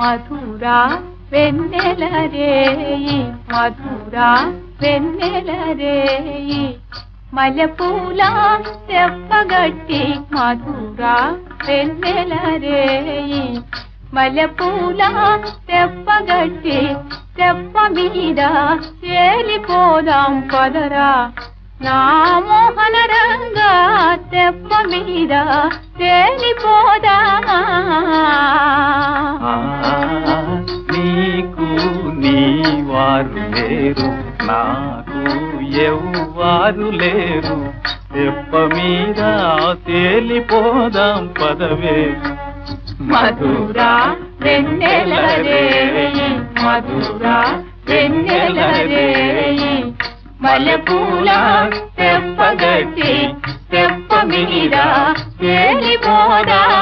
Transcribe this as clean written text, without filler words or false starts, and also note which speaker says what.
Speaker 1: మధురా వెన్నెల రేయి మధురా వెన్నెల రేయి మల్లెపూల తెప్పగట్టి మధురా వెన్నెల రేయి మల్లెపూల తెప్పగట్టి తెప్ప మీద తేలిపోదాం పదరా నా మోహన రంగా తెప్ప మీద తేలిపోదా
Speaker 2: నీకు నీవారు లేరు నాకు ఎవ్వారు లేరు తెప్ప మీద తేలిపోదాం పదవే
Speaker 1: మధురా వెన్నెల రేయి మధురా వెన్నెల రేయి మల్లెపూల తెప్పగట్టి తెప్ప మీద తేలిపోదా